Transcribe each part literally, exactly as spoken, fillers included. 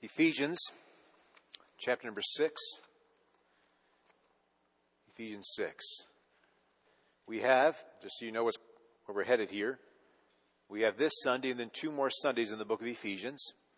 Ephesians, chapter number six. Ephesians six. We have, just so you know where we're headed here, we have this Sunday and then two more Sundays in the book of Ephesians.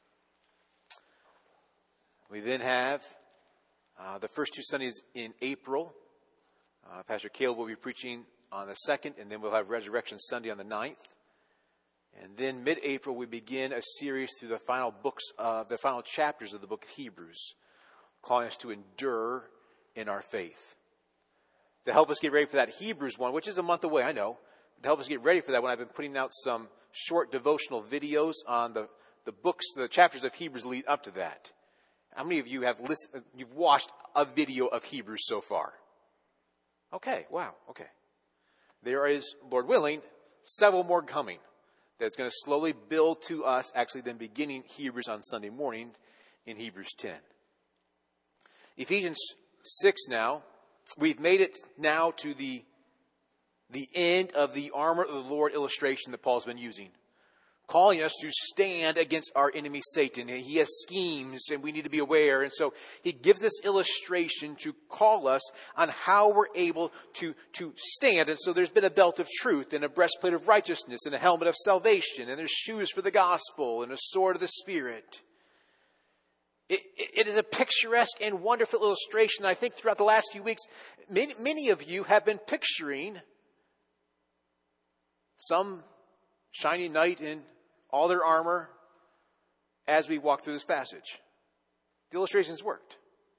We then have uh, the first two Sundays in April. Uh, Pastor Caleb will be preaching on the second, and then we'll have Resurrection Sunday on the ninth. And then mid-April, we begin a series through the final books, uh, the final chapters of the book of Hebrews, calling us to endure in our faith. To help us get ready for that Hebrews one, which is a month away, I know. To help us get ready for that one, I've been putting out some short devotional videos on the, the books, the chapters of Hebrews lead up to that. How many of you have listened, you've watched a video of Hebrews so far? Okay, wow, okay. There is, Lord willing, several more coming. That's going to slowly build to us, actually then beginning Hebrews on Sunday morning in Hebrews ten. Ephesians six now, we've made it now to the, the end of the armor of the Lord illustration that Paul's been using. Calling us to stand against our enemy Satan. He has schemes and we need to be aware. And so he gives this illustration to call us on how we're able to, to stand. And so there's been a belt of truth and a breastplate of righteousness and a helmet of salvation. And there's shoes for the gospel and a sword of the Spirit. It, it is a picturesque and wonderful illustration. I think throughout the last few weeks, many, many of you have been picturing some shining knight in all their armor as we walk through this passage. The illustrations worked.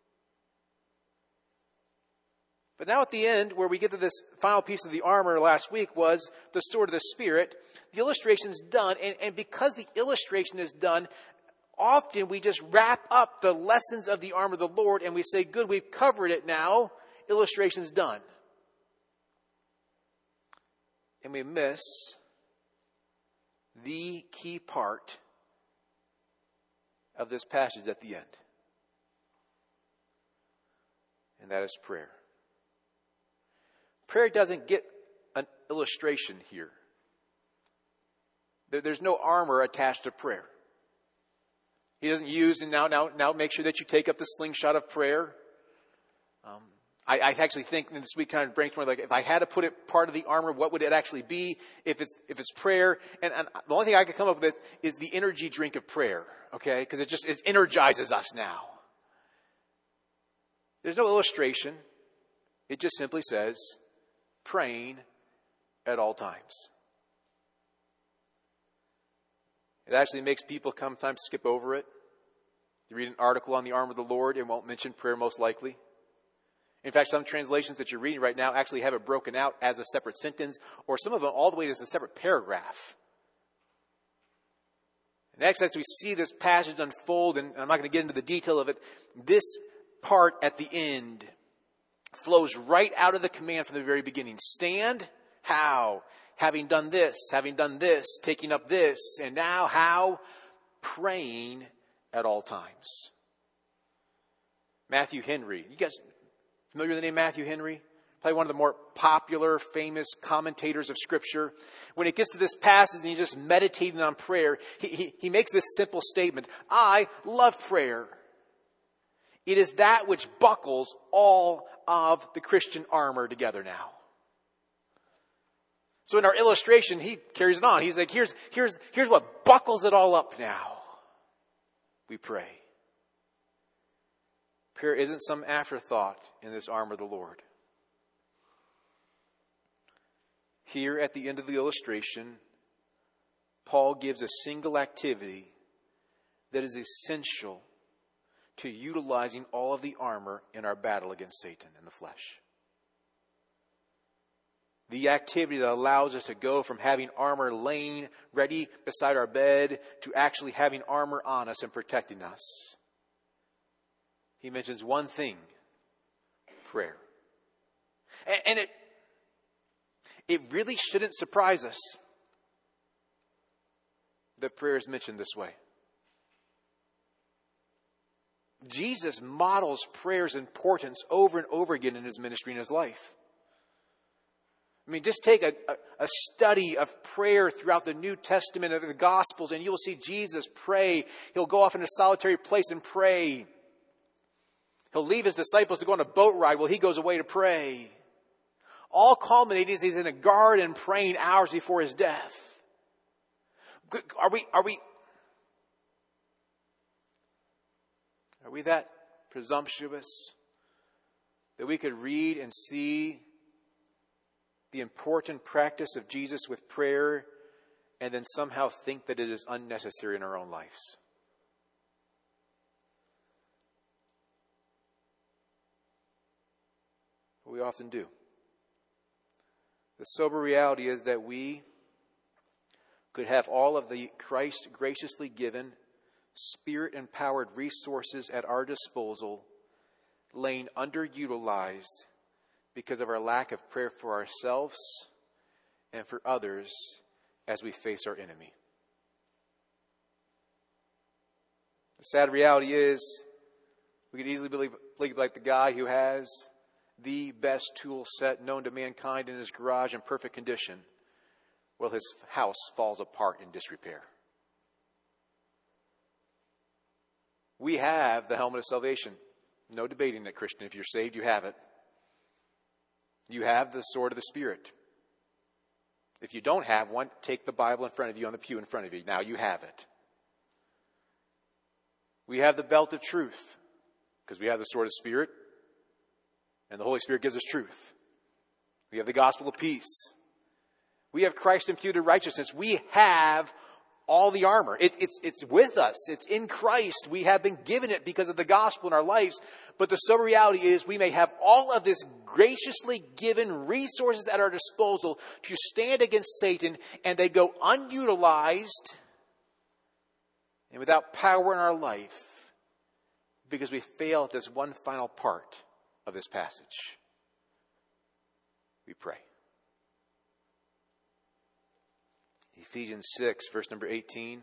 But now at the end, where we get to this final piece of the armor last week was the sword of the Spirit. The illustration's done, and, and because the illustration is done, often we just wrap up the lessons of the armor of the Lord and we say, good, we've covered it now. Illustration's done. And we miss the key part of this passage at the end. And that is prayer. Prayer doesn't get an illustration here. There's no armor attached to prayer. He doesn't use, and now, now, now make sure that you take up the slingshot of prayer. Um, I, I actually think this week kind of brainstorming, like if I had to put it part of the armor, what would it actually be? If it's, if it's prayer. And, and the only thing I could come up with is the energy drink of prayer. Okay. Cause it just, it energizes us now. There's no illustration. It just simply says praying at all times. It actually makes people sometimes skip over it. You read an article on the armor of the Lord, it won't mention prayer most likely. In fact, some translations that you're reading right now actually have it broken out as a separate sentence, or some of them all the way as a separate paragraph. Next, as we see this passage unfold, and I'm not going to get into the detail of it, this part at the end flows right out of the command from the very beginning. Stand, how? Having done this, having done this, taking up this, and now how? Praying at all times. Matthew Henry. You guys familiar with the name Matthew Henry? Probably one of the more popular, famous commentators of Scripture. When it gets to this passage and he's just meditating on prayer, he, he, he makes this simple statement. I love prayer. It is that which buckles all of the Christian armor together now. So in our illustration, he carries it on. He's like, here's, here's, here's what buckles it all up now. We pray. Prayer isn't some afterthought in this armor of the Lord. Here at the end of the illustration, Paul gives a single activity that is essential to utilizing all of the armor in our battle against Satan and the flesh. The activity that allows us to go from having armor laying ready beside our bed to actually having armor on us and protecting us. He mentions one thing, prayer. And, and it, it really shouldn't surprise us that prayer is mentioned this way. Jesus models prayer's importance over and over again in his ministry and his life. I mean, just take a, a, a study of prayer throughout the New Testament of the Gospels, and you'll see Jesus pray. He'll go off in a solitary place and pray. He'll leave his disciples to go on a boat ride while he goes away to pray. All culminating as he's in a garden praying hours before his death. Are we, are we, are we that presumptuous that we could read and see the important practice of Jesus with prayer and then somehow think that it is unnecessary in our own lives? We often do. The sober reality is that we could have all of the Christ graciously given, Spirit-empowered resources at our disposal laying underutilized because of our lack of prayer for ourselves and for others as we face our enemy. The sad reality is we could easily believe, believe like the guy who has the best tool set known to mankind in his garage in perfect condition, while his house falls apart in disrepair. We have the helmet of salvation. No debating that, Christian. If you're saved, you have it. You have the sword of the Spirit. If you don't have one, take the Bible in front of you on the pew in front of you. Now you have it. We have the belt of truth, because we have the sword of the Spirit. And the Holy Spirit gives us truth. We have the gospel of peace. We have Christ imputed righteousness. We have all the armor. It, it's, it's with us. It's in Christ. We have been given it because of the gospel in our lives. But the sober reality is we may have all of this graciously given resources at our disposal to stand against Satan, and they go unutilized and without power in our life because we fail at this one final part of this passage. We pray. Ephesians six, verse number eighteen.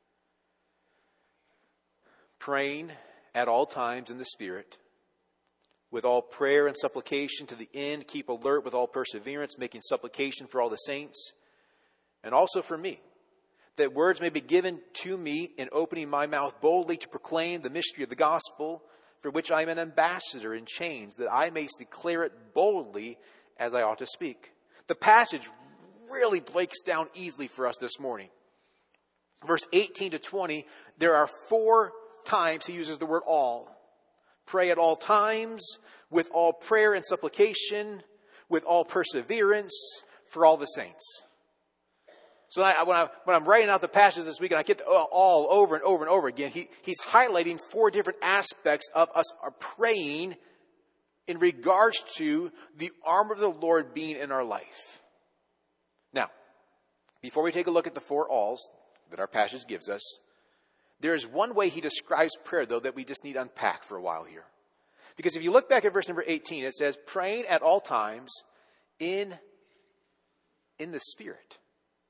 Praying at all times in the Spirit, with all prayer and supplication to the end, keep alert with all perseverance, making supplication for all the saints, and also for me, that words may be given to me in opening my mouth boldly to proclaim the mystery of the gospel, for which I am an ambassador in chains, that I may declare it boldly as I ought to speak. The passage really breaks down easily for us this morning. Verse eighteen to twenty, there are four times he uses the word all. Pray at all times, with all prayer and supplication, with all perseverance, for all the saints. So I, when, I, when I'm writing out the passages this week and I get to all over and over and over again, he, he's highlighting four different aspects of us praying in regards to the armor of the Lord being in our life. Now, before we take a look at the four alls that our passage gives us, there is one way he describes prayer, though, that we just need to unpack for a while here. Because if you look back at verse number eighteen, it says, praying at all times in, in the Spirit.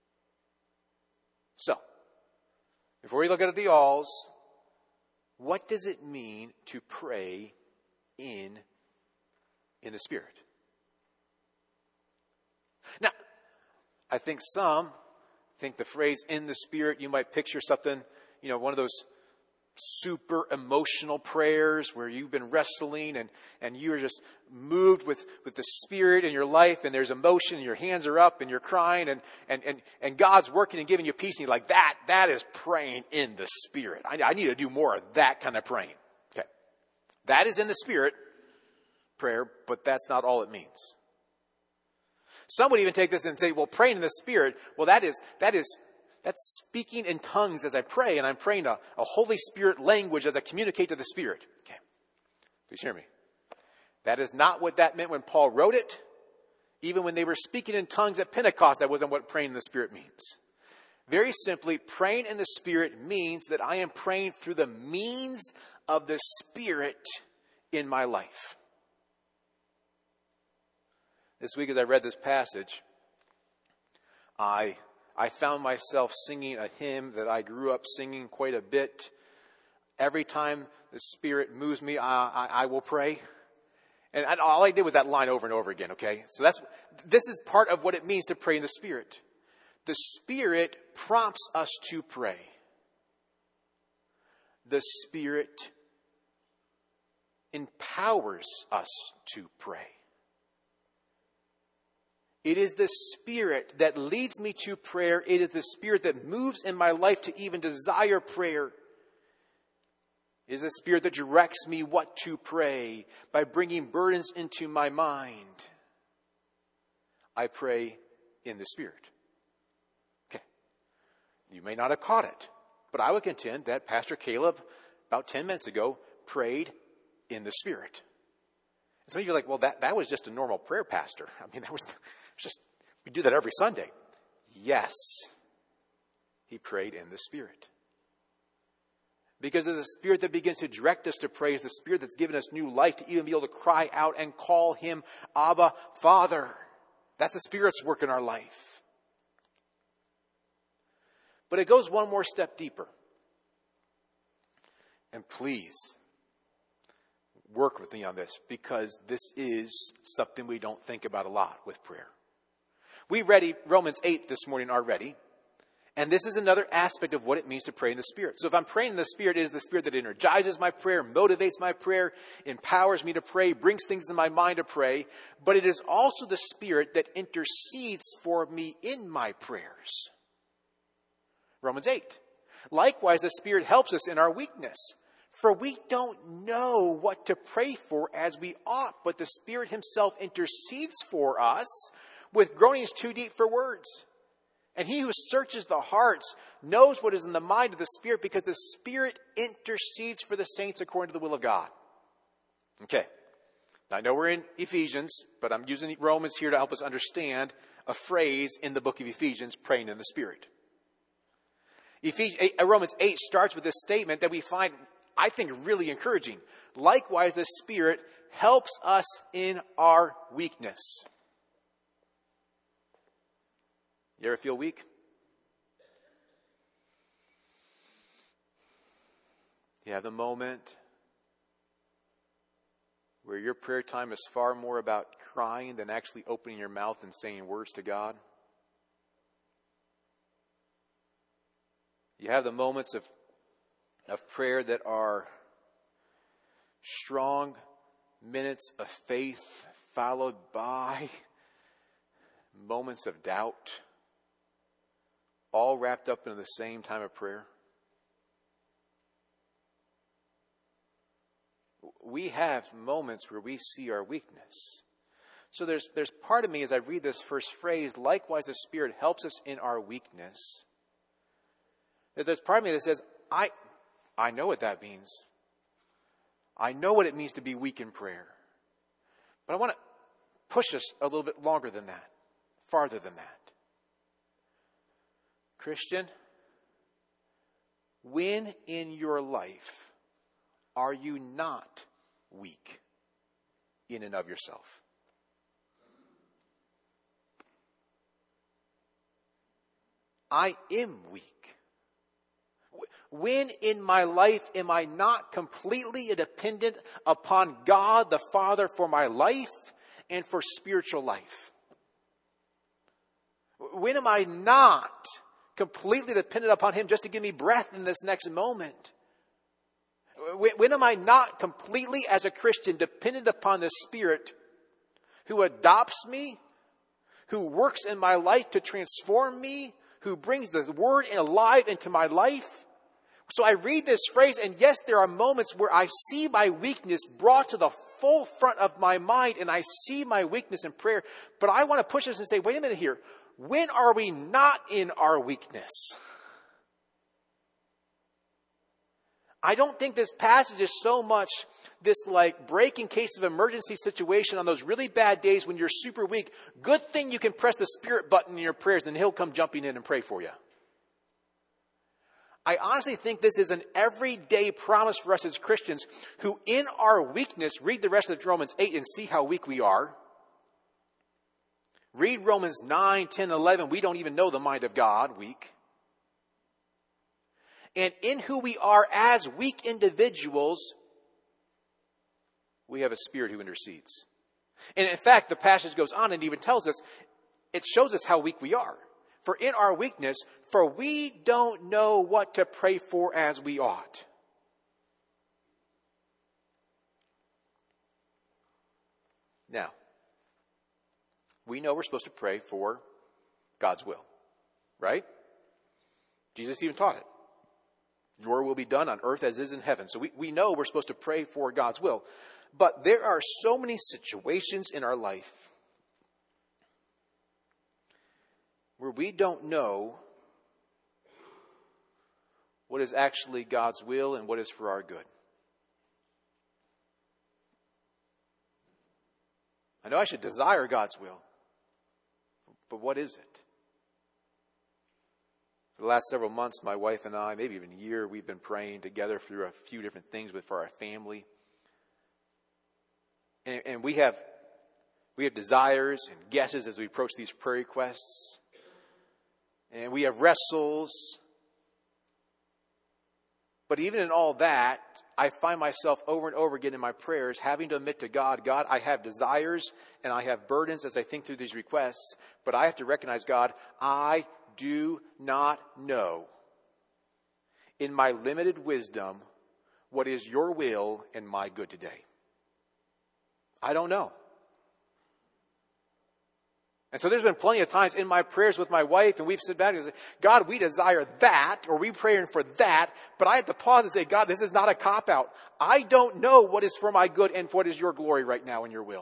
So, before we look at the alls, what does it mean to pray in, in the Spirit? Now, I think some think the phrase in the Spirit, you might picture something, you know, one of those super emotional prayers where you've been wrestling and, and you're just moved with, with the Spirit in your life, and there's emotion and your hands are up and you're crying and, and, and, and God's working and giving you peace, and you're like, that, that is praying in the Spirit. I, I need to do more of that kind of praying. Okay. That is in the Spirit prayer, but that's not all it means. Some would even take this and say, well, praying in the Spirit, well, that is, that is, that's speaking in tongues as I pray, and I'm praying a, a Holy Spirit language as I communicate to the Spirit. Okay. Please hear me. That is not what that meant when Paul wrote it. Even when they were speaking in tongues at Pentecost, that wasn't what praying in the Spirit means. Very simply, praying in the Spirit means that I am praying through the means of the Spirit in my life. This week as I read this passage, I I found myself singing a hymn that I grew up singing quite a bit. Every time the Spirit moves me, I, I, I will pray. And all I did was that line over and over again, okay? So that's, this is part of what it means to pray in the Spirit. The Spirit prompts us to pray. The Spirit empowers us to pray. It is the Spirit that leads me to prayer. It is the Spirit that moves in my life to even desire prayer. It is the Spirit that directs me what to pray by bringing burdens into my mind. I pray in the Spirit. Okay. You may not have caught it, but I would contend that Pastor Caleb, about ten minutes ago, prayed in the Spirit. And some of you are like, well, that, that was just a normal prayer, Pastor. I mean, that was just, we do that every Sunday. Yes, he prayed in the Spirit. Because of the Spirit that begins to direct us to pray is the Spirit that's given us new life to even be able to cry out and call him Abba, Father. That's the Spirit's work in our life. But it goes one more step deeper. And please, work with me on this, because this is something we don't think about a lot with prayer. We read Romans eight this morning already. And this is another aspect of what it means to pray in the Spirit. So if I'm praying in the Spirit, it is the Spirit that energizes my prayer, motivates my prayer, empowers me to pray, brings things in my mind to pray. But it is also the Spirit that intercedes for me in my prayers. Romans eight. Likewise, the Spirit helps us in our weakness. For we don't know what to pray for as we ought, but the Spirit himself intercedes for us with groanings too deep for words. And he who searches the hearts knows what is in the mind of the Spirit, because the Spirit intercedes for the saints according to the will of God. Okay. Now, I know we're in Ephesians, but I'm using Romans here to help us understand a phrase in the book of Ephesians, praying in the Spirit. Ephesians, Romans eight starts with this statement that we find, I think, really encouraging. Likewise, the Spirit helps us in our weakness. You ever feel weak? You have the moment where your prayer time is far more about crying than actually opening your mouth and saying words to God. You have the moments of, of prayer that are strong minutes of faith followed by moments of doubt, all wrapped up into the same time of prayer. We have moments where we see our weakness. So there's there's part of me as I read this first phrase, likewise the Spirit helps us in our weakness. That there's part of me that says, I I know what that means. I know what it means to be weak in prayer. But I want to push us a little bit longer than that, farther than that. Christian, when in your life are you not weak in and of yourself? I am weak. When in my life am I not completely dependent upon God the Father for my life and for spiritual life? When am I not completely dependent upon him just to give me breath in this next moment? When, when am I not completely, as a Christian, dependent upon the Spirit who adopts me, who works in my life to transform me, who brings the word alive into my life? So I read this phrase, and yes, there are moments where I see my weakness brought to the full front of my mind, and I see my weakness in prayer. But I want to push us and say, wait a minute here. When are we not in our weakness? I don't think this passage is so much this like break in case of emergency situation on those really bad days when you're super weak. Good thing you can press the Spirit button in your prayers, and he'll come jumping in and pray for you. I honestly think this is an everyday promise for us as Christians who in our weakness, read the rest of Romans eight and see how weak we are. Read Romans nine, ten, eleven. We don't even know the mind of God, weak. And in who we are as weak individuals, we have a Spirit who intercedes. And in fact, the passage goes on and even tells us, it shows us how weak we are. For in our weakness, for we don't know what to pray for as we ought. Now, we know we're supposed to pray for God's will, right? Jesus even taught it. Your will be done on earth as is in heaven. So we, we know we're supposed to pray for God's will. But there are so many situations in our life where we don't know what is actually God's will and what is for our good. I know I should desire God's will, but what is it? For the last several months, my wife and I, maybe even a year, we've been praying together through a few different things with for our family. And, and we have we have desires and guesses as we approach these prayer requests. And we have wrestles. But even in all that, I find myself over and over again in my prayers having to admit to God, God, I have desires and I have burdens as I think through these requests. But I have to recognize, God, I do not know in my limited wisdom what is your will and my good today. I don't know. And so there's been plenty of times in my prayers with my wife, and we've sit back and said, God, we desire that, or we praying for that, but I have to pause and say, God, this is not a cop-out. I don't know what is for my good and what is your glory right now in your will.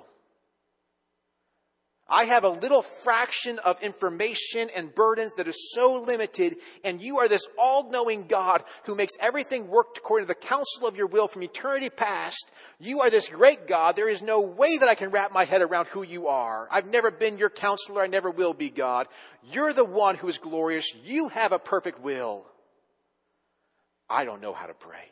I have a little fraction of information and burdens that is so limited, and you are this all-knowing God who makes everything work according to the counsel of your will from eternity past. You are this great God. There is no way that I can wrap my head around who you are. I've never been your counselor. I never will be, God. You're the one who is glorious. You have a perfect will. I don't know how to pray.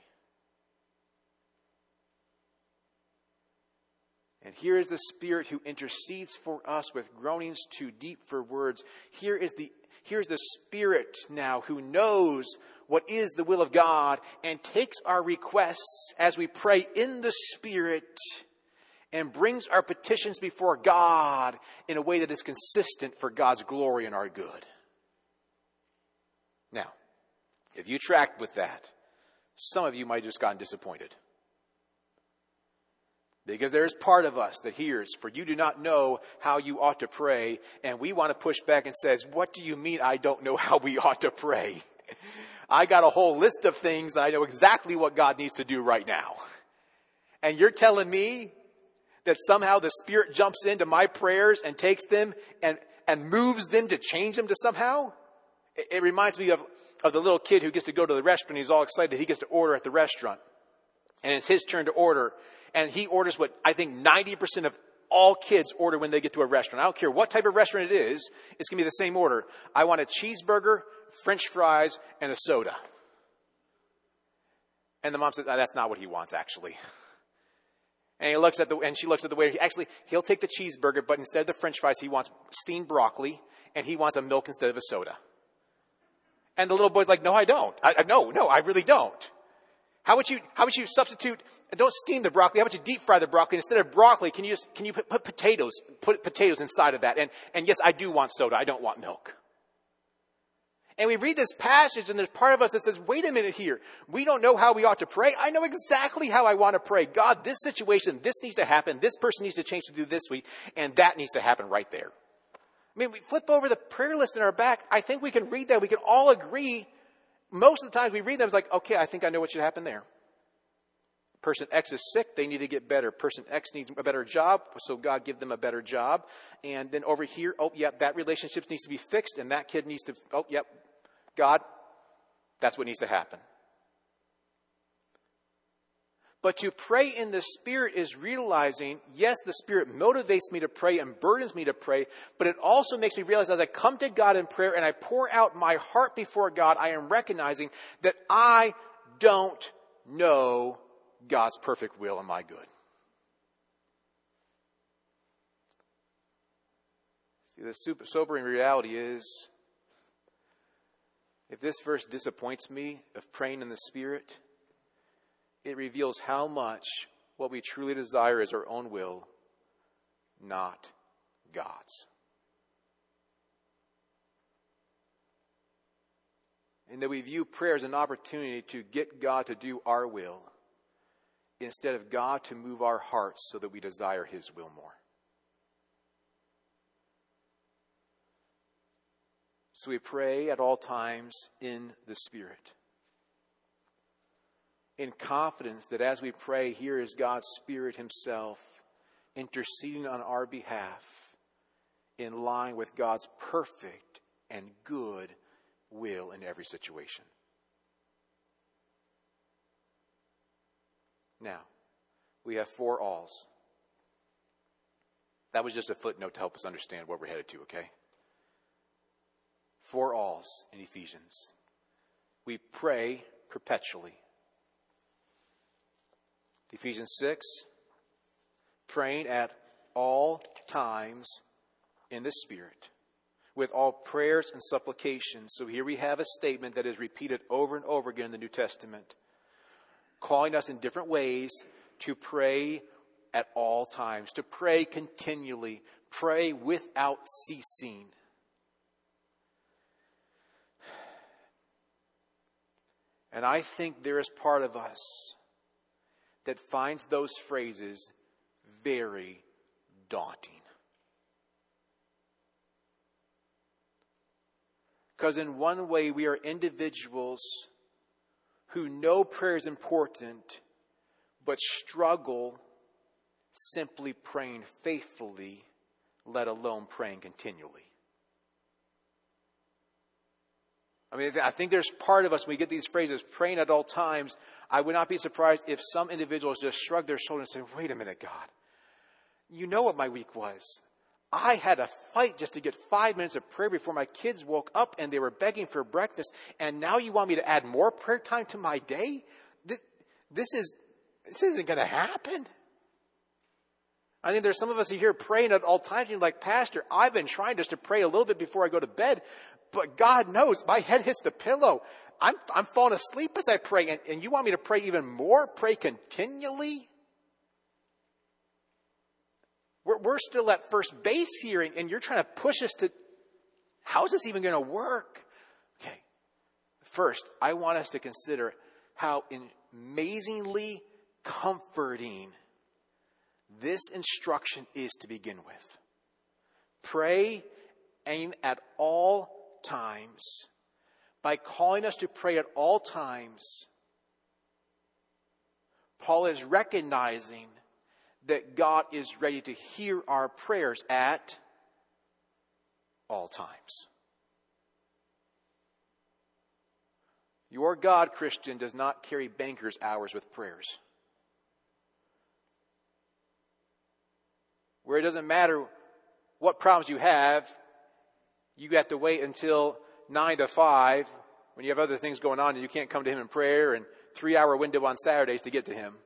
And here is the Spirit who intercedes for us with groanings too deep for words. Here is the, here's the Spirit now who knows what is the will of God and takes our requests as we pray in the Spirit and brings our petitions before God in a way that is consistent for God's glory and our good. Now, if you tracked with that, some of you might have just gotten disappointed. Because there's part of us that hears, for you do not know how you ought to pray. And we want to push back and says, what do you mean I don't know how we ought to pray? I got a whole list of things that I know exactly what God needs to do right now. And you're telling me that somehow the Spirit jumps into my prayers and takes them and, and moves them to change them to somehow? It, it reminds me of, of the little kid who gets to go to the restaurant. He's all excited he gets to order at the restaurant. And it's his turn to order. And he orders what I think ninety percent of all kids order when they get to a restaurant. I don't care what type of restaurant it is. It's going to be the same order. I want a cheeseburger, French fries, and a soda. And the mom says, oh, that's not what he wants, actually. And he looks at the, and she looks at the waiter. He actually, he'll take the cheeseburger, but instead of the French fries, he wants steamed broccoli, and he wants a milk instead of a soda. And the little boy's like, no, I don't. I, I, no, no, I really don't. How would you, how would you substitute, and don't steam the broccoli, how would you deep fry the broccoli? Instead of broccoli, can you just, can you put, put potatoes, put potatoes inside of that? And, and yes, I do want soda. I don't want milk. And we read this passage and there's part of us that says, wait a minute here. We don't know how we ought to pray. I know exactly how I want to pray. God, this situation, this needs to happen. This person needs to change to do this week. And that needs to happen right there. I mean, we flip over the prayer list in our back. I think we can read that. We can all agree. Most of the times we read them, it's like, okay, I think I know what should happen there. Person X is sick. They need to get better. Person X needs a better job. So God give them a better job. And then over here, oh, yep, that relationship needs to be fixed. And that kid needs to, oh, yep, God, that's what needs to happen. But to pray in the Spirit is realizing, yes, the Spirit motivates me to pray and burdens me to pray, but it also makes me realize as I come to God in prayer and I pour out my heart before God, I am recognizing that I don't know God's perfect will and my good. See, the super sobering reality is, if this verse disappoints me of praying in the Spirit, it reveals how much what we truly desire is our own will, not God's. And that we view prayer as an opportunity to get God to do our will instead of God to move our hearts so that we desire His will more. So we pray at all times in the Spirit, in confidence that as we pray, here is God's Spirit Himself interceding on our behalf in line with God's perfect and good will in every situation. Now, we have four alls. That was just a footnote to help us understand what we're headed to, okay? Four alls in Ephesians. We pray perpetually. Ephesians six, praying at all times in the Spirit, with all prayers and supplications. So here we have a statement that is repeated over and over again in the New Testament, calling us in different ways to pray at all times, to pray continually, pray without ceasing. And I think there is part of us that finds those phrases very daunting. Because in one way, we are individuals who know prayer is important, but struggle simply praying faithfully, let alone praying continually. I mean, I think there's part of us, when we get these phrases, praying at all times. I would not be surprised if some individuals just shrug their shoulders and say, wait a minute, God. You know what my week was. I had a fight just to get five minutes of prayer before my kids woke up and they were begging for breakfast. And now you want me to add more prayer time to my day? This, this, is, this isn't going to happen. I think there's some of us here praying at all times. You're like, Pastor, I've been trying just to pray a little bit before I go to bed. But God knows my head hits the pillow. I'm, I'm falling asleep as I pray. And, and you want me to pray even more? Pray continually? We're, we're still at first base here. And, and you're trying to push us to, how is this even going to work? Okay. First, I want us to consider how amazingly comforting this instruction is to begin with. Pray and at all times. By calling us to pray at all times, Paul is recognizing that God is ready to hear our prayers at all times. Your God, Christian, does not carry banker's hours with prayers. Where it doesn't matter what problems you have, you have to wait until nine to five when you have other things going on and you can't come to Him in prayer, and three-hour window on Saturdays to get to Him.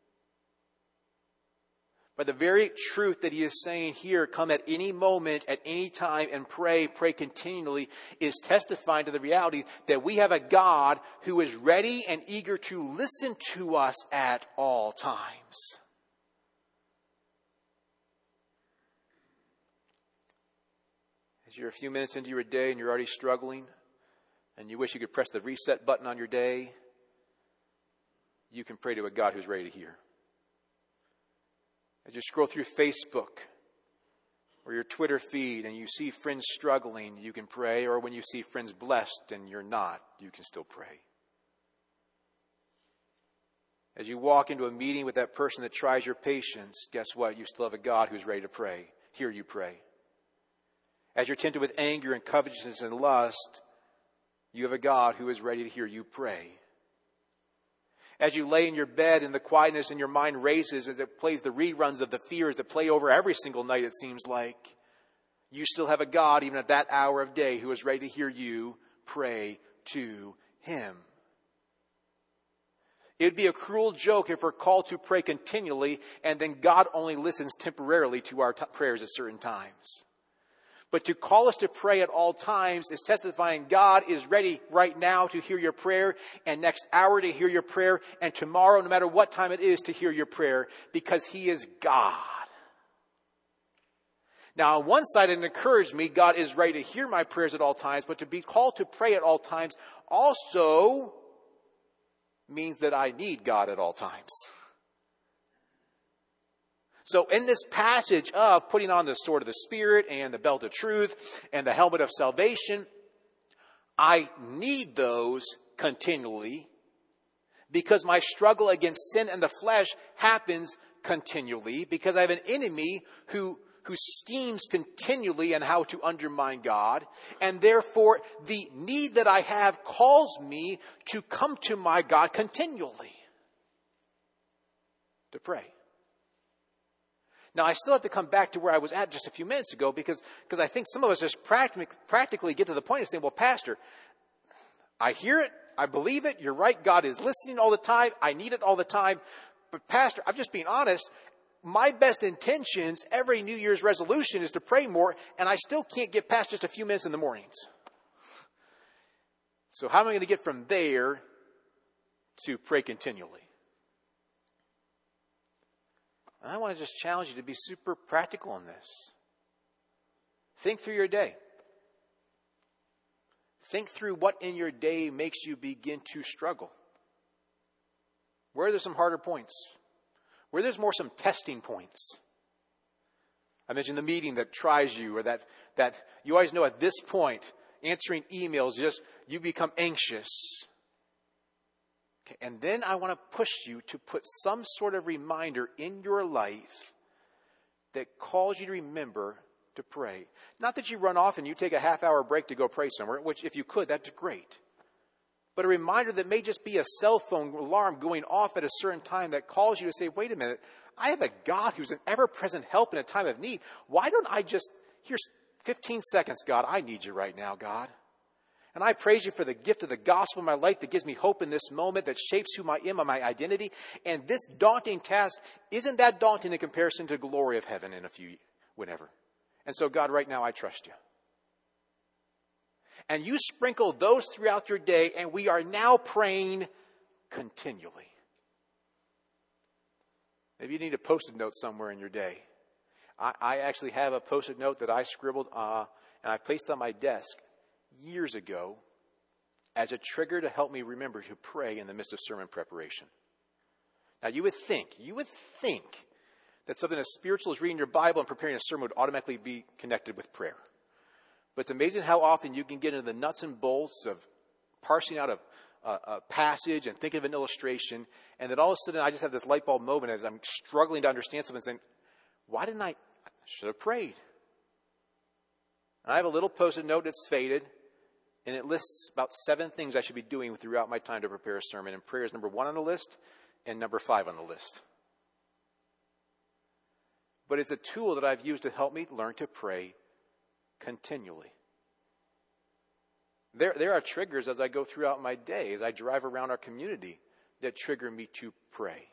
But the very truth that he is saying here, come at any moment, at any time, and pray, pray continually, is testifying to the reality that we have a God who is ready and eager to listen to us at all times. As you're a few minutes into your day and you're already struggling, and you wish you could press the reset button on your day, you can pray to a God who's ready to hear. As you scroll through Facebook or your Twitter feed and you see friends struggling, you can pray. Or when you see friends blessed and you're not, you can still pray. As you walk into a meeting with that person that tries your patience, guess what? You still have a God who's ready to pray. Hear you pray. As you're tempted with anger and covetousness and lust, you have a God who is ready to hear you pray. As you lay in your bed and the quietness in your mind races as it plays the reruns of the fears that play over every single night, it seems like, you still have a God, even at that hour of day, who is ready to hear you pray to Him. It would be a cruel joke if we're called to pray continually and then God only listens temporarily to our t- prayers at certain times. But to call us to pray at all times is testifying God is ready right now to hear your prayer, and next hour to hear your prayer, and tomorrow, no matter what time it is, to hear your prayer, because he is God. Now, on one side, it encouraged me, God is ready to hear my prayers at all times, but to be called to pray at all times also means that I need God at all times. So in this passage of putting on the sword of the Spirit and the belt of truth and the helmet of salvation, I need those continually because my struggle against sin and the flesh happens continually because I have an enemy who, who schemes continually on how to undermine God. And therefore, the need that I have calls me to come to my God continually to pray. Now, I still have to come back to where I was at just a few minutes ago because, because I think some of us just practic- practically get to the point of saying, well, Pastor, I hear it. I believe it. You're right. God is listening all the time. I need it all the time. But Pastor, I'm just being honest. My best intentions, every New Year's resolution is to pray more, and I still can't get past just a few minutes in the mornings. So how am I going to get from there to pray continually? I want to just challenge you to be super practical in this. Think through your day. Think through what in your day makes you begin to struggle. Where are there some harder points? Where there's more some testing points? I mentioned the meeting that tries you, or that, that you always know at this point, answering emails, just you become anxious. Okay, and then I want to push you to put some sort of reminder in your life that calls you to remember to pray. Not that you run off and you take a half hour break to go pray somewhere, which if you could, that's great. But a reminder that may just be a cell phone alarm going off at a certain time that calls you to say, wait a minute, I have a God who's an ever-present help in a time of need. Why don't I just, here's fifteen seconds, God, I need you right now, God. And I praise you for the gift of the gospel in my life that gives me hope in this moment, that shapes who I am and my identity. And this daunting task isn't that daunting in comparison to the glory of heaven in a few, whenever. And so, God, right now, I trust you. And you sprinkle those throughout your day, and we are now praying continually. Maybe you need a post-it note somewhere in your day. I, I actually have a post-it note that I scribbled uh, and I placed on my desk years ago as a trigger to help me remember to pray in the midst of sermon preparation. Now, you would think, you would think that something as spiritual as reading your Bible and preparing a sermon would automatically be connected with prayer. But it's amazing how often you can get into the nuts and bolts of parsing out a, a, a passage and thinking of an illustration, and then all of a sudden I just have this light bulb moment as I'm struggling to understand something, saying, why didn't I, I should have prayed. And I have a little post-it note that's faded, and it lists about seven things I should be doing throughout my time to prepare a sermon. And prayer is number one on the list and number five on the list. But it's a tool that I've used to help me learn to pray continually. There, there are triggers as I go throughout my day, as I drive around our community, that trigger me to pray.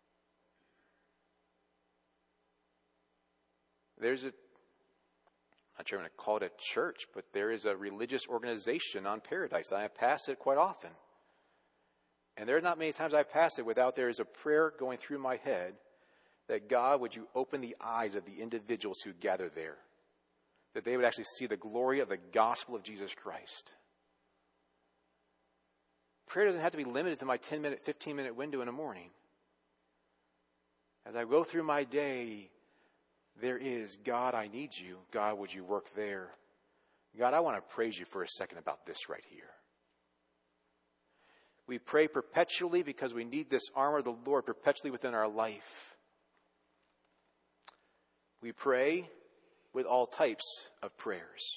There's a, I'm not sure I'm going to call it a church, but there is a religious organization on Paradise. I pass it quite often. And there are not many times I pass it without there is a prayer going through my head that God, would you open the eyes of the individuals who gather there, that they would actually see the glory of the gospel of Jesus Christ. Prayer doesn't have to be limited to my ten-minute, fifteen-minute window in the morning. As I go through my day, there is, God, I need you. God, would you work there? God, I want to praise you for a second about this right here. We pray perpetually because we need this armor of the Lord perpetually within our life. We pray with all types of prayers.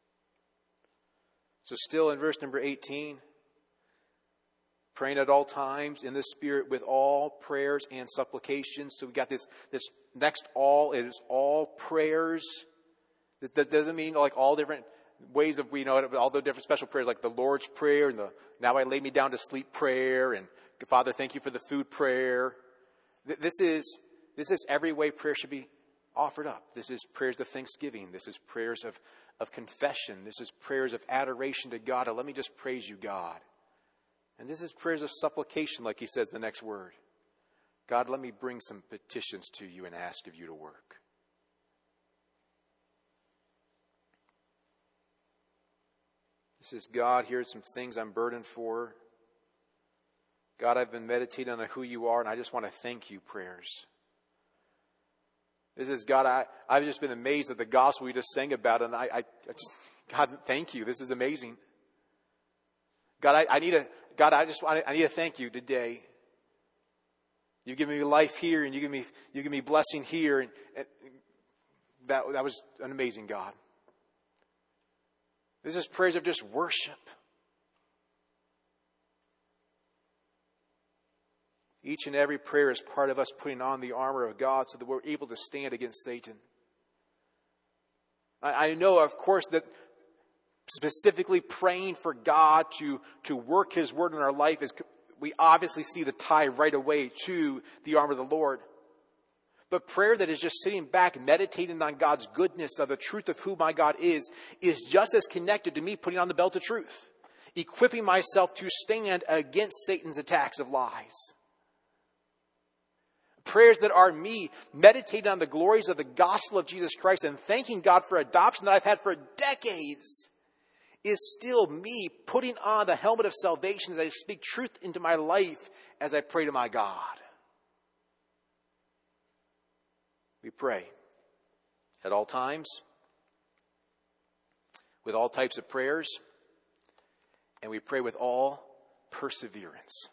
So still in verse number eighteen, praying at all times in the Spirit with all prayers and supplications. So we got this, this next all, it is all prayers. That, that doesn't mean like all different ways of, you know, all the different special prayers like the Lord's Prayer and the now I lay me down to sleep prayer and Father, thank you for the food prayer. This is, this is every way prayer should be offered up. This is prayers of thanksgiving. This is prayers of, of confession. This is prayers of adoration to God. And let me just praise you, God. And this is prayers of supplication, like he says the next word. God, let me bring some petitions to you and ask of you to work. This is, God, here's some things I'm burdened for. God, I've been meditating on who you are, and I just want to thank you prayers. This is, God, I, I've just been amazed at the gospel we just sang about, and I, I, I just, God, thank you. This is amazing. God, I, I need a, God, I just want, I need to thank you today. You give me life here, and you give me, you give me blessing here, and, and that, that was an amazing God. This is prayers of just worship. Each and every prayer is part of us putting on the armor of God so that we're able to stand against Satan. I, I know, of course, that specifically praying for God to, to work his word in our life is, we obviously see the tie right away to the armor of the Lord. But prayer that is just sitting back, meditating on God's goodness, of the truth of who my God is, is just as connected to me putting on the belt of truth, equipping myself to stand against Satan's attacks of lies. Prayers that are me meditating on the glories of the gospel of Jesus Christ and thanking God for adoption that I've had for decades is still me putting on the helmet of salvation as I speak truth into my life as I pray to my God. We pray at all times, with all types of prayers, and we pray with all perseverance.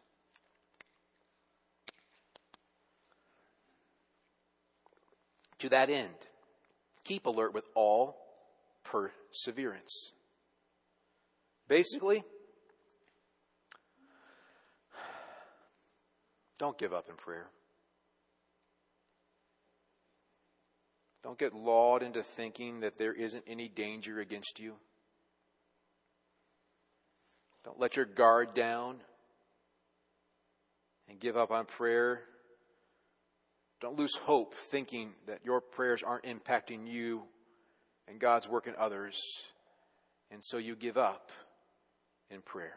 To that end, keep alert with all perseverance. Basically, don't give up in prayer. Don't get lulled into thinking that there isn't any danger against you. Don't let your guard down and give up on prayer. Don't lose hope thinking that your prayers aren't impacting you and God's work in others, and so you give up in prayer.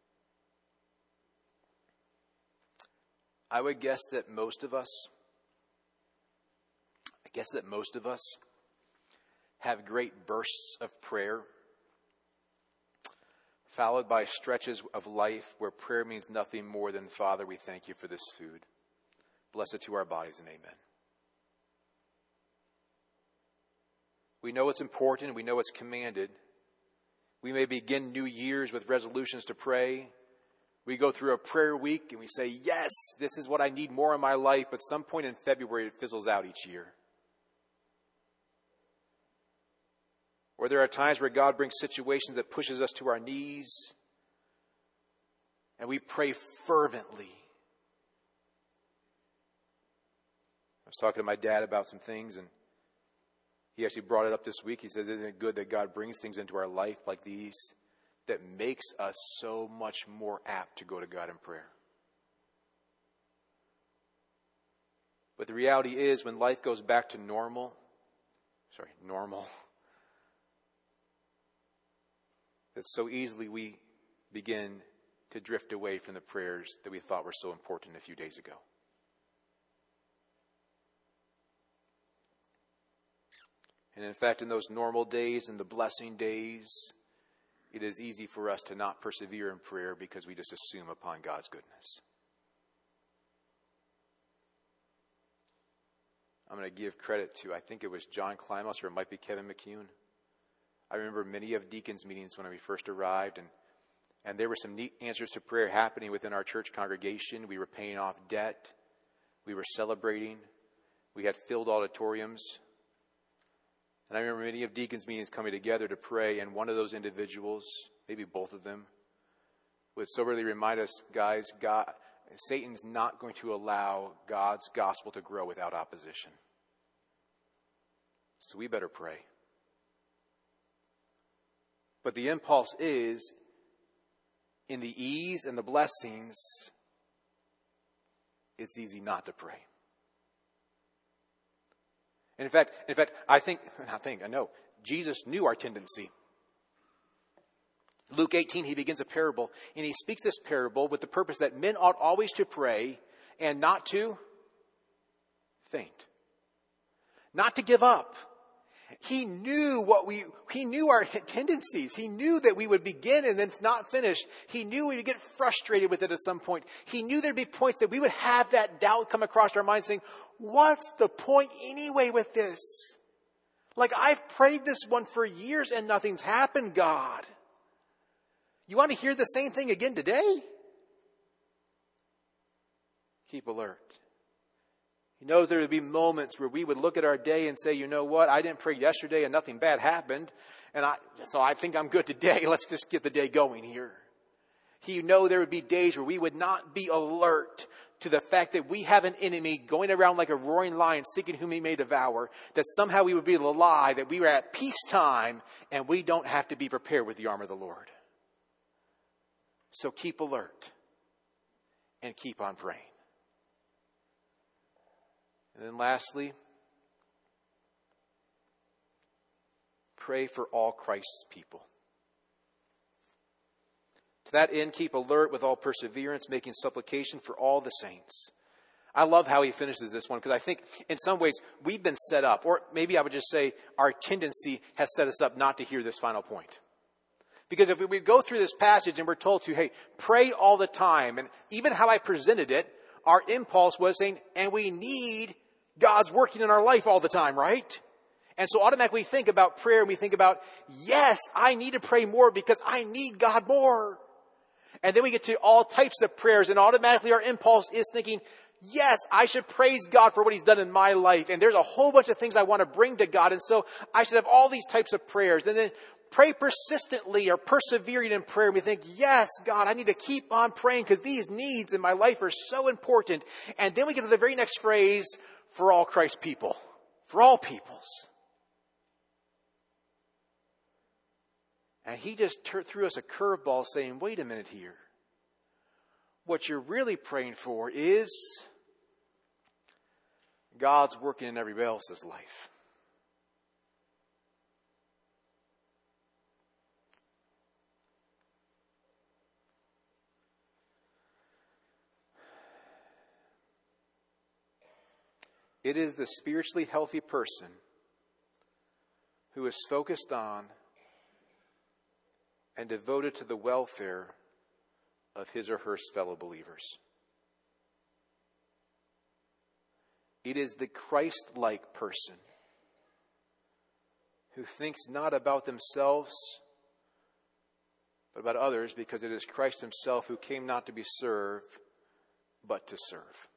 I would guess that most of us, I guess that most of us have great bursts of prayer, followed by stretches of life where prayer means nothing more than, Father, we thank you for this food. Bless it to our bodies, and amen. We know it's important. We know it's commanded. We may begin new years with resolutions to pray. We go through a prayer week and we say, yes, this is what I need more in my life. But some point in February, it fizzles out each year. Or there are times where God brings situations that pushes us to our knees. And we pray fervently. I was talking to my dad about some things, and he actually brought it up this week. He says, isn't it good that God brings things into our life like these that makes us so much more apt to go to God in prayer? But the reality is, when life goes back to normal, sorry, normal, that so easily we begin to drift away from the prayers that we thought were so important a few days ago. And in fact, in those normal days and the blessing days, it is easy for us to not persevere in prayer because we just assume upon God's goodness. I'm going to give credit to, I think it was John Klimas, or it might be Kevin McCune. I remember many of deacons' meetings when we first arrived, and, and there were some neat answers to prayer happening within our church congregation. We were paying off debt. We were celebrating. We had filled auditoriums. And I remember many of deacons' meetings coming together to pray, and one of those individuals, maybe both of them, would soberly remind us, guys, God, Satan's not going to allow God's gospel to grow without opposition. So we better pray. But the impulse is, in the ease and the blessings, it's easy not to pray. And in fact, in fact, I think, I think, I know, Jesus knew our tendency. Luke eighteen, he begins a parable, and he speaks this parable with the purpose that men ought always to pray and not to faint. Not to give up. He knew what we, he knew our tendencies. He knew that we would begin and then not finish. He knew we would get frustrated with it at some point. He knew there'd be points that we would have that doubt come across our minds saying, what's the point anyway with this? Like, I've prayed this one for years and nothing's happened, God. You want to hear the same thing again today? Keep alert. He knows there would be moments where we would look at our day and say, you know what? I didn't pray yesterday and nothing bad happened. And I, so I think I'm good today. Let's just get the day going here. He knew there would be days where we would not be alert to the fact that we have an enemy going around like a roaring lion seeking whom he may devour. That somehow we would be able to lie that we were at peacetime and we don't have to be prepared with the armor of the Lord. So keep alert and keep on praying. And then lastly, pray for all Christ's people. To that end, keep alert with all perseverance, making supplication for all the saints. I love how he finishes this one because I think in some ways we've been set up, or maybe I would just say our tendency has set us up not to hear this final point. Because if we go through this passage and we're told to, hey, pray all the time, and even how I presented it, our impulse was saying, and we need God's working in our life all the time, right? And so automatically we think about prayer and we think about, yes, I need to pray more because I need God more. And then we get to all types of prayers and automatically our impulse is thinking, yes, I should praise God for what he's done in my life. And there's a whole bunch of things I want to bring to God. And so I should have all these types of prayers. And then pray persistently or persevering in prayer. And we think, yes, God, I need to keep on praying because these needs in my life are so important. And then we get to the very next phrase, for all Christ's people. For all peoples. And he just ter- threw us a curveball saying, wait a minute here. What you're really praying for is God's working in everybody else's life. It is the spiritually healthy person who is focused on and devoted to the welfare of his or her fellow believers. It is the Christ-like person who thinks not about themselves, but about others, because it is Christ himself who came not to be served, but to serve.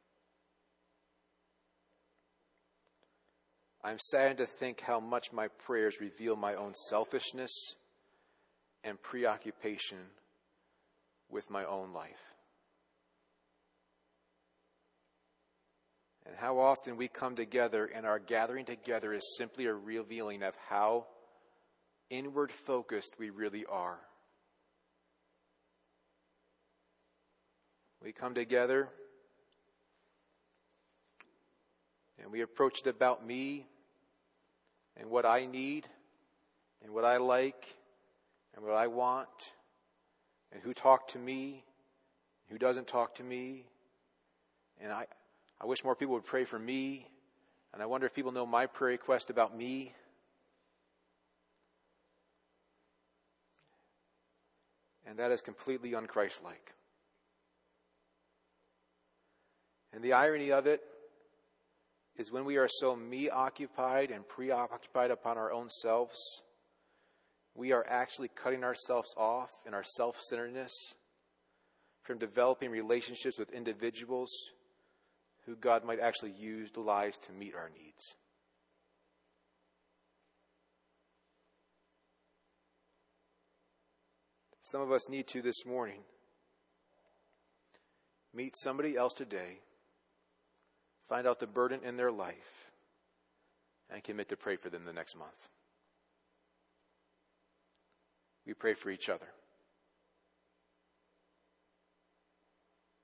I'm saddened to think how much my prayers reveal my own selfishness and preoccupation with my own life. And how often we come together and our gathering together is simply a revealing of how inward focused we really are. We come together and we approach it about me and what I need and what I like and what I want and who talked to me, who doesn't talk to me. And I, I wish more people would pray for me. And I wonder if people know my prayer request about me. And that is completely un-Christ-like. And the irony of it is when we are so me-occupied and preoccupied upon our own selves, we are actually cutting ourselves off in our self-centeredness from developing relationships with individuals who God might actually utilize to meet our needs. Some of us need to this morning meet somebody else today, find out the burden in their life, and commit to pray for them the next month. We pray for each other.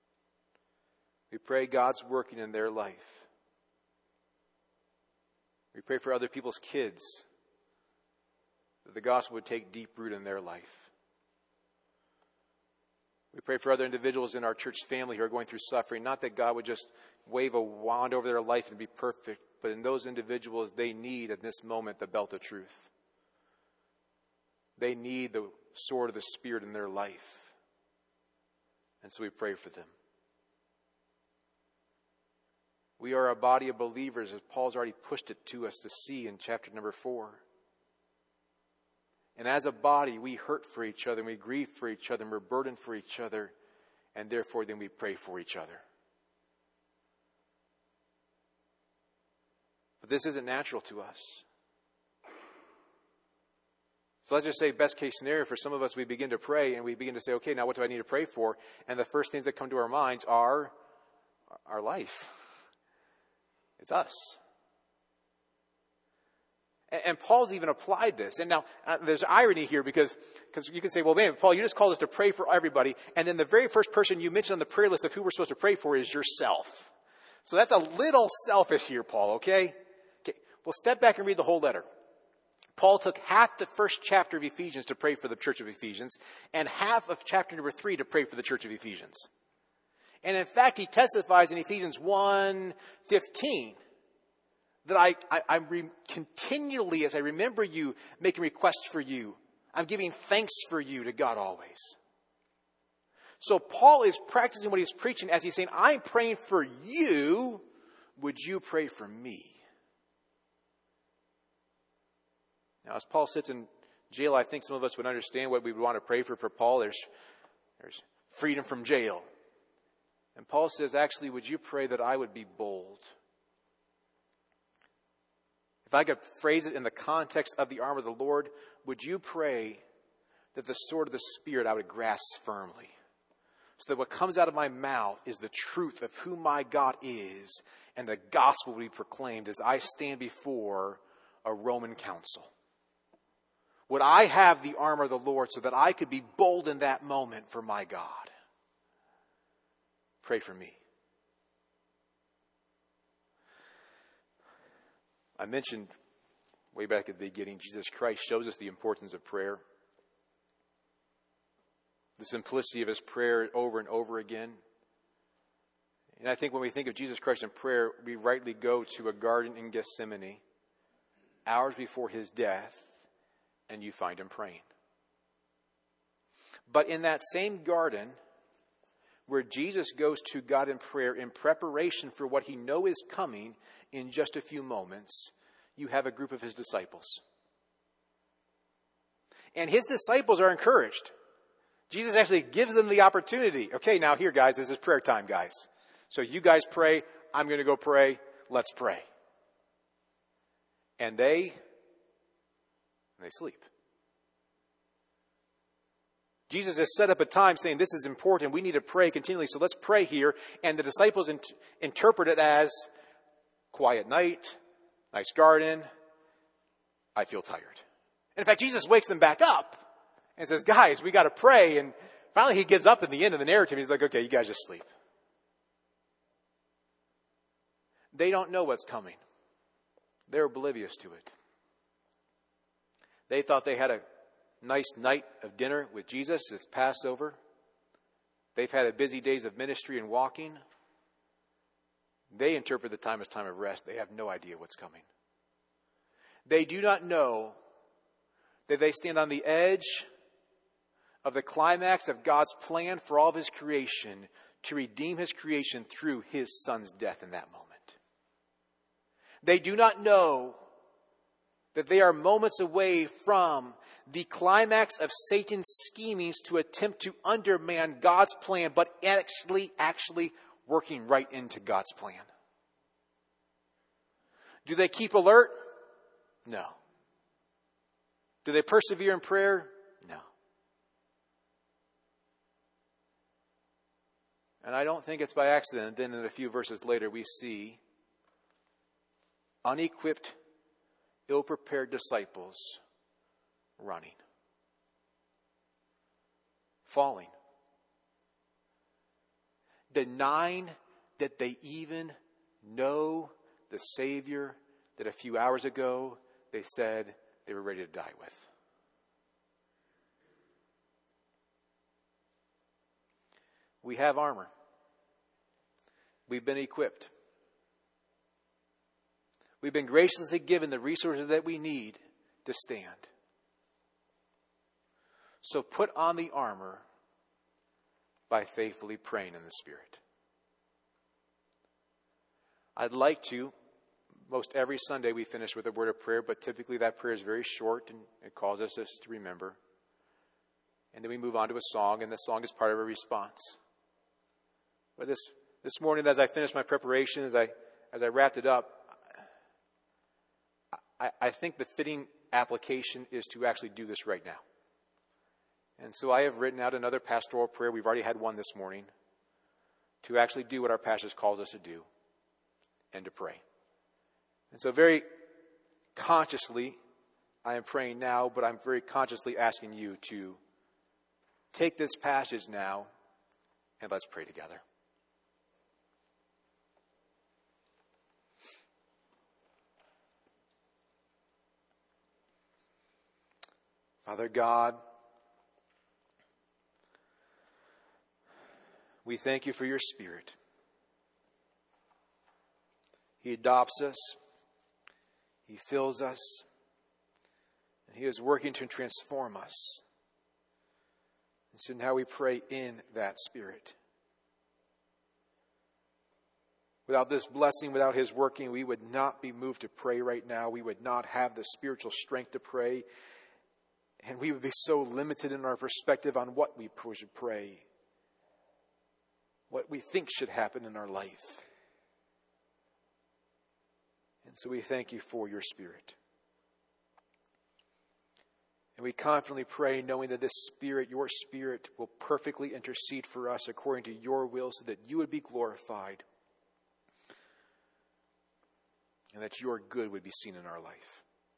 We pray God's working in their life. We pray for other people's kids, that the gospel would take deep root in their life. We pray for other individuals in our church family who are going through suffering. Not that God would just wave a wand over their life and be perfect, but in those individuals, they need at this moment the belt of truth. They need the sword of the Spirit in their life. And so we pray for them. We are a body of believers, as Paul's already pushed it to us to see in chapter number four. And as a body, we hurt for each other, and we grieve for each other, and we're burdened for each other, and therefore then we pray for each other. But this isn't natural to us. So let's just say best case scenario for some of us, we begin to pray, and we begin to say, okay, now what do I need to pray for? And the first things that come to our minds are our life. It's us. And Paul's even applied this. And now, uh, there's irony here because because you can say, well, man, Paul, you just called us to pray for everybody. And then the very first person you mentioned on the prayer list of who we're supposed to pray for is yourself. So that's a little selfish here, Paul, okay? Okay. Well, step back and read the whole letter. Paul took half the first chapter of Ephesians to pray for the church of Ephesians and half of chapter number three to pray for the church of Ephesians. And in fact, he testifies in Ephesians one fifteen that I, I, I'm re- continually, as I remember you, making requests for you. I'm giving thanks for you to God always. So Paul is practicing what he's preaching as he's saying, I'm praying for you. Would you pray for me? Now, as Paul sits in jail, I think some of us would understand what we would want to pray for for Paul. There's, there's freedom from jail. And Paul says, actually, would you pray that I would be bold? If I could phrase it in the context of the arm of the Lord, would you pray that the sword of the Spirit I would grasp firmly, so that what comes out of my mouth is the truth of who my God is, and the gospel will be proclaimed as I stand before a Roman council? Would I have the armor of the Lord so that I could be bold in that moment for my God? Pray for me. I mentioned way back at the beginning, Jesus Christ shows us the importance of prayer. The simplicity of his prayer over and over again. And I think when we think of Jesus Christ in prayer, we rightly go to a garden in Gethsemane, hours before his death, and you find him praying. But in that same garden, where Jesus goes to God in prayer in preparation for what he knows is coming in just a few moments, you have a group of his disciples. And his disciples are encouraged. Jesus actually gives them the opportunity. Okay, now here, guys, this is prayer time, guys. So you guys pray. I'm going to go pray. Let's pray. And they, they sleep. Jesus has set up a time saying this is important. We need to pray continually. So let's pray here. And the disciples in- interpret it as quiet night, nice garden. I feel tired. And in fact, Jesus wakes them back up and says, guys, we got to pray. And finally he gives up in the end of the narrative. He's like, okay, you guys just sleep. They don't know what's coming. They're oblivious to it. They thought they had a nice night of dinner with Jesus. It's Passover. They've had a busy days of ministry and walking. They interpret the time as time of rest. They have no idea what's coming. They do not know that they stand on the edge of the climax of God's plan for all of his creation to redeem his creation through his son's death in that moment. They do not know that they are moments away from the climax of Satan's schemings to attempt to undermine God's plan, but actually, actually working right into God's plan. Do they keep alert? No. Do they persevere in prayer? No. And I don't think it's by accident. Then in a few verses later we see unequipped, ill-prepared disciples running, falling, denying that they even know the Savior that a few hours ago they said they were ready to die with. We have armor. We've been equipped. We've been graciously given the resources that we need to stand. So put on the armor by faithfully praying in the Spirit. I'd like to, most every Sunday we finish with a word of prayer, but typically that prayer is very short and it causes us to remember. And then we move on to a song, and the song is part of a response. But this this morning, as I finished my preparation, as I as I wrapped it up, I, I think the fitting application is to actually do this right now. And so I have written out another pastoral prayer. We've already had one this morning, to actually do what our pastor calls us to do, and to pray. And so very consciously, I am praying now, but I'm very consciously asking you to take this passage now and let's pray together. Father God, we thank you for your Spirit. He adopts us. He fills us. And He is working to transform us. And so now we pray in that Spirit. Without this blessing, without His working, we would not be moved to pray right now. We would not have the spiritual strength to pray. And we would be so limited in our perspective on what we should pray, what we think should happen in our life. And so we thank you for your Spirit. And we confidently pray knowing that this Spirit, your Spirit, will perfectly intercede for us according to your will so that you would be glorified and that your good would be seen in our life.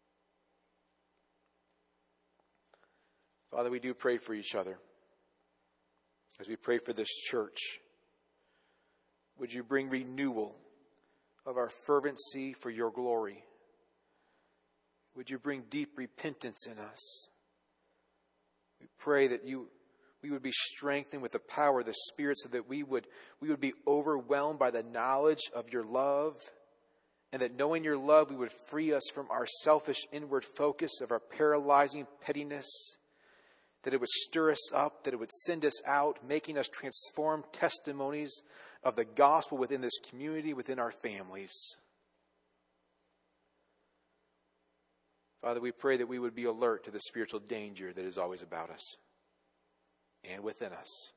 Father, we do pray for each other. As we pray for this church, would you bring renewal of our fervency for your glory? Would you bring deep repentance in us? We pray that you, we would be strengthened with the power of the Spirit so that we would, we would be overwhelmed by the knowledge of your love, and that knowing your love, we would free us from our selfish inward focus of our paralyzing pettiness, that it would stir us up, that it would send us out, making us transformed testimonies of the gospel within this community, within our families. Father, we pray that we would be alert to the spiritual danger that is always about us and within us,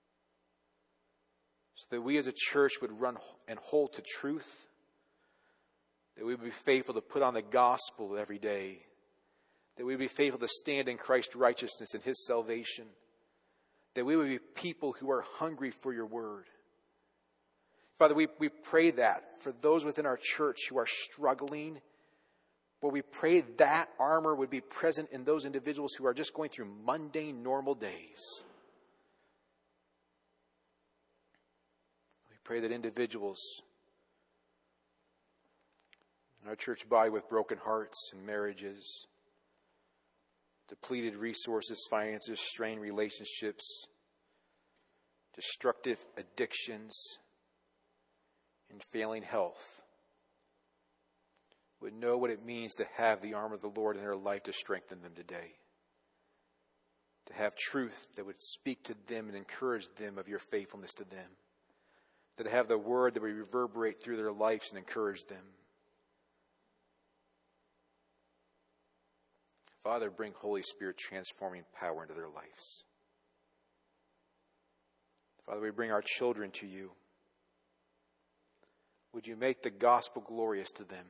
so that we as a church would run and hold to truth, that we would be faithful to put on the gospel every day, that we would be faithful to stand in Christ's righteousness and His salvation, that we would be people who are hungry for your word. Father, we, we pray that for those within our church who are struggling, but we pray that armor would be present in those individuals who are just going through mundane, normal days. We pray that individuals in our church body with broken hearts and marriages, depleted resources, finances, strained relationships, destructive addictions, and failing health would know what it means to have the armor of the Lord in their life to strengthen them today. To have truth that would speak to them and encourage them of your faithfulness to them. To have the word that would reverberate through their lives and encourage them. Father, bring Holy Spirit transforming power into their lives. Father, we bring our children to you. Would you make the gospel glorious to them?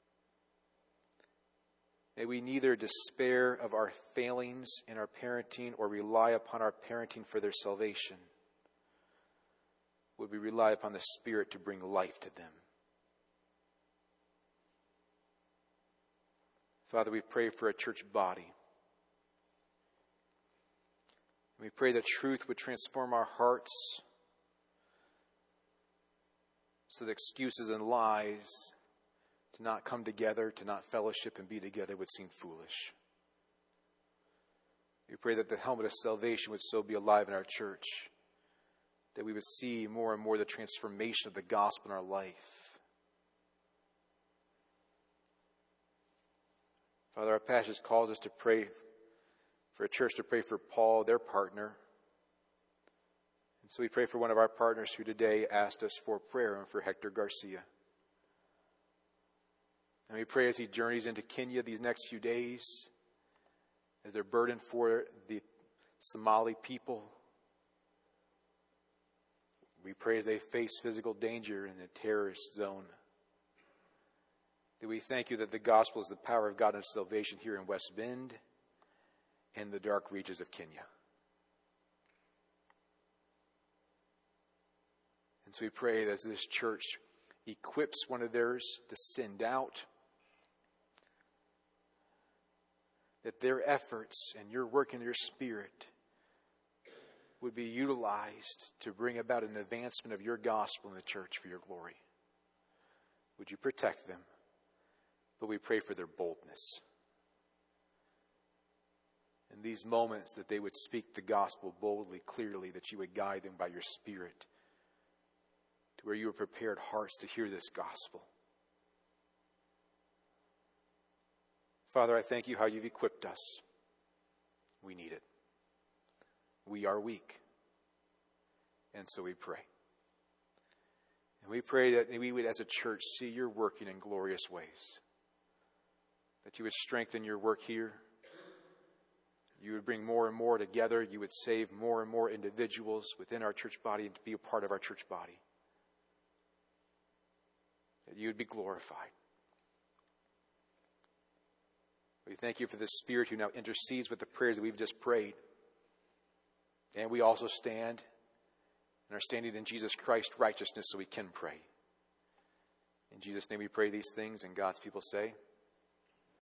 May we neither despair of our failings in our parenting or rely upon our parenting for their salvation. Would we rely upon the Spirit to bring life to them? Father, we pray for a church body. We pray that truth would transform our hearts so that excuses and lies to not come together, to not fellowship and be together would seem foolish. We pray that the helmet of salvation would so be alive in our church, that we would see more and more the transformation of the gospel in our life. Father, our passage calls us to pray for a church, to pray for Paul, their partner. And so we pray for one of our partners who today asked us for prayer, and for Hector Garcia. And we pray as he journeys into Kenya these next few days, as they're burdened for the Somali people. We pray as they face physical danger in a terrorist zone, that we thank you that the gospel is the power of God and salvation here in West Bend and the dark regions of Kenya. And so we pray that as this church equips one of theirs to send out, that their efforts and your work in your Spirit would be utilized to bring about an advancement of your gospel in the church for your glory. Would you protect them? But we pray for their boldness. In these moments, that they would speak the gospel boldly, clearly, that you would guide them by your Spirit to where you have prepared hearts to hear this gospel. Father, I thank you how you've equipped us. We need it. We are weak. And so we pray. And we pray that we would, as a church, see your working in glorious ways. That you would strengthen your work here. You would bring more and more together. You would save more and more individuals within our church body and to be a part of our church body. That you would be glorified. We thank you for the Spirit who now intercedes with the prayers that we've just prayed. And we also stand and are standing in Jesus Christ's righteousness so we can pray. In Jesus' name we pray these things, and God's people say,